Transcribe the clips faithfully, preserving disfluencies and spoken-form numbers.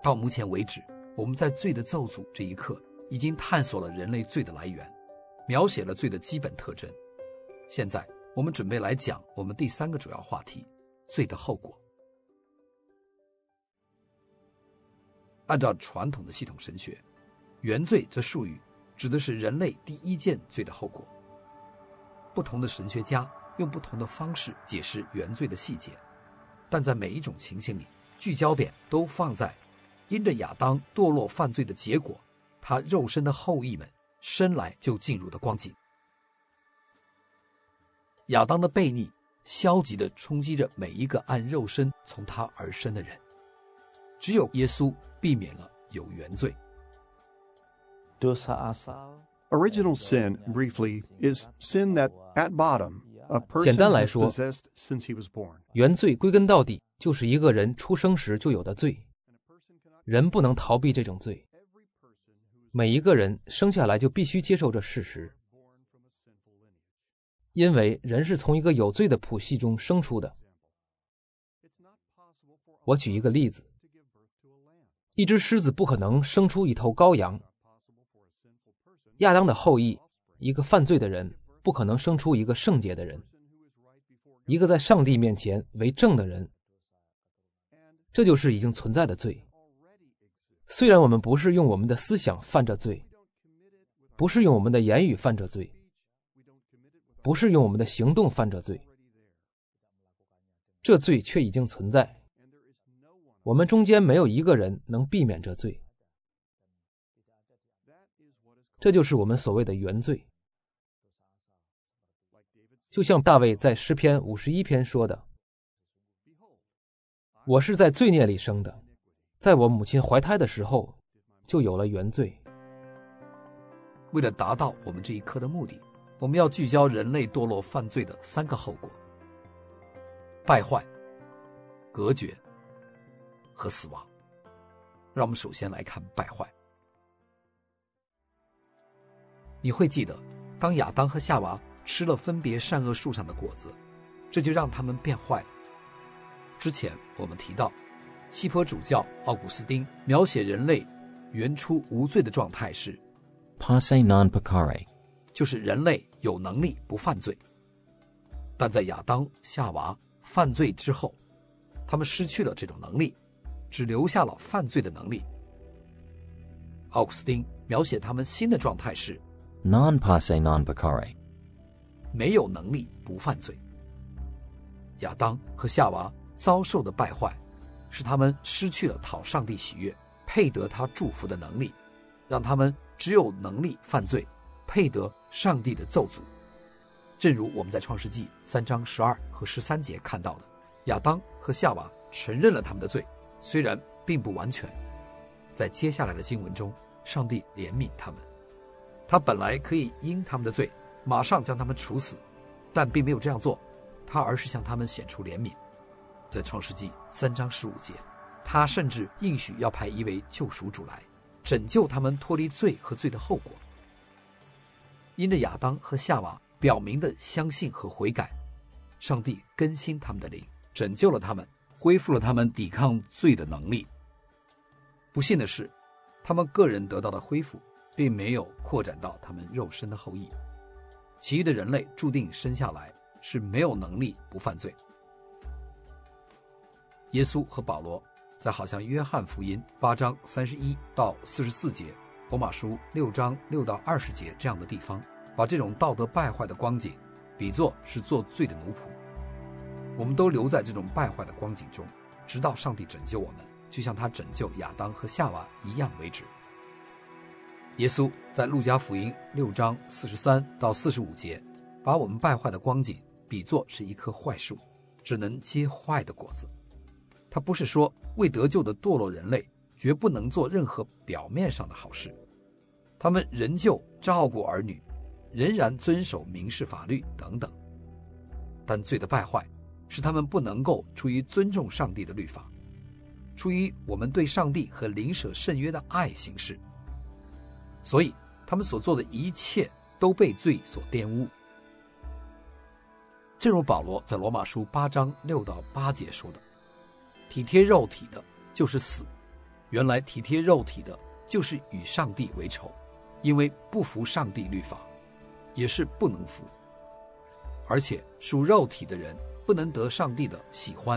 到目前为止，我们在罪的咒诅这一刻已经探索了人类罪的来源，描写了罪的基本特征。现在我们准备来讲我们第三个主要话题，罪的后果。按照传统的系统神学，原罪这术语指的是人类第一件罪的后果。不同的神学家用不同的方式解释原罪的细节，但在每一种情形里，聚焦点都放在因着亚当堕落犯罪的结果，他肉身的后裔们生来就进入的光景。亚当的悖逆消极地冲击着每一个按肉身从他而生的人，只有耶稣避免了有原罪。 Original sin, briefly, is sin that, at bottom, a 简 person 单来 has 说， possessed since he was born. 原罪归根到底就是一个人出生时就有的罪，人不能逃避这种罪。每一个人生下来就必须接受这事实，因为人是从一个有罪的谱系中生出的。我举一个例子，一只狮子不可能生出一头羔羊，亚当的后裔，一个犯罪的人，不可能生出一个圣洁的人，一个在上帝面前为正的人。这就是已经存在的罪。虽然我们不是用我们的思想犯这罪，不是用我们的言语犯这罪，不是用我们的行动犯这罪，这罪却已经存在。我们中间没有一个人能避免这罪。这就是我们所谓的原罪。就像大卫在诗篇五十一篇说的，我是在罪孽里生的，在我母亲怀胎的时候就有了原罪。 为了达到我们这一课的目的，我们要聚焦人类堕落犯罪的三个后果：败坏、隔绝和死亡。让我们首先来看败坏。你会记得，当亚当和夏娃吃了分别善恶树上的果子，这就让他们变坏了。之前我们提到，西坡主教奥古斯丁描写人类原初无罪的状态是 Passe non peccare， 就是人类有能力不犯罪。但在亚当、夏娃犯罪之后，他们失去了这种能力，只留下了犯罪的能力。奥古斯丁描写他们新的状态是 non passe non peccare， 没有能力不犯罪。亚当和夏娃遭受的败坏，使他们失去了讨上帝喜悦、配得他祝福的能力，让他们只有能力犯罪，配得上帝的咒诅。正如我们在创世纪三章十二和十三节看到的，亚当和夏娃承认了他们的罪，虽然并不完全。在接下来的经文中，上帝怜悯他们，他本来可以因他们的罪马上将他们处死，但并没有这样做，他而是向他们显出怜悯。在创世纪三章十五节，他甚至应许要派一位救赎主来拯救他们脱离罪和罪的后果。因着亚当和夏娃表明的相信和悔改，上帝更新他们的灵，拯救了他们，恢复了他们抵抗罪的能力。不幸的是，他们个人得到的恢复并没有扩展到他们肉身的后裔。其余的人类注定生下来是没有能力不犯罪。耶稣和保罗在好像约翰福音八章三十一到四十四节，罗马书六章六到二十节这样的地方，把这种道德败坏的光景比作是做罪的奴仆。我们都留在这种败坏的光景中，直到上帝拯救我们，就像他拯救亚当和夏娃一样为止。耶稣在路加福音六章四十三到四十五节，把我们败坏的光景比作是一棵坏树，只能结坏的果子。他不是说未得救的堕落人类绝不能做任何表面上的好事，他们仍旧照顾儿女，仍然遵守民事法律等等。但罪的败坏是他们不能够出于尊重上帝的律法，出于我们对上帝和邻舍圣约的爱行事，所以他们所做的一切都被罪所玷污。正如保罗在罗马书八章六到八节说的，体贴肉体的就是死， 原来体贴肉体的就是与上帝为仇，因为不服上帝律法，也是不能服。而且属肉体的人不能得上帝的喜欢。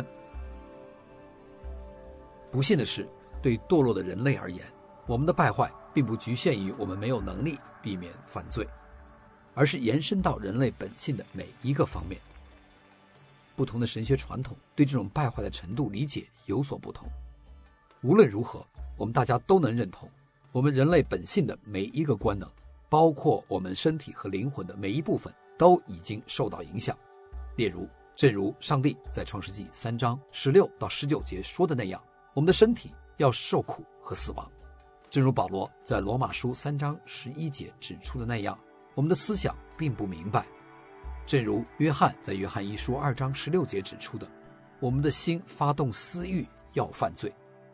不幸的是，对堕落的人类而言，我们的败坏并不局限于我们没有能力避免犯罪，而是延伸到人类本性的每一个方面。不同的神学传统对这种败坏的程度理解有所不同。无论如何，我们大家都能认同，我们人类本性的每一个官能，包括我们身体和灵魂的每一部分，都已经受到影响。例如，正如上帝在创世纪三章十六到十九节说的那样，我们的身体要受苦和死亡。正如保罗在罗马书三章十一节指出的那样，我们的思想并不明白。正如约翰在约翰一书二章十六节指出的，我们的心发动私欲，要犯罪。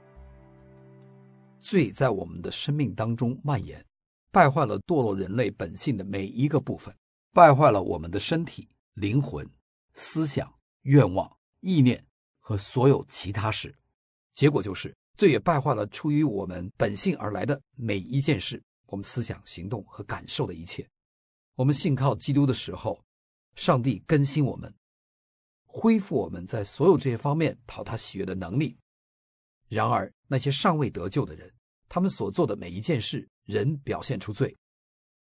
罪在我们的生命当中蔓延，败坏了堕落人类本性的每一个部分，败坏了我们的身体、灵魂、思想、愿望、意念和所有其他事。结果就是罪也败坏了出于我们本性而来的每一件事，我们思想、行动和感受的一切。我们信靠基督的时候，上帝更新我们，恢复我们在所有这些方面讨他喜悦的能力。然而那些尚未得救的人，他们所做的每一件事仍表现出罪，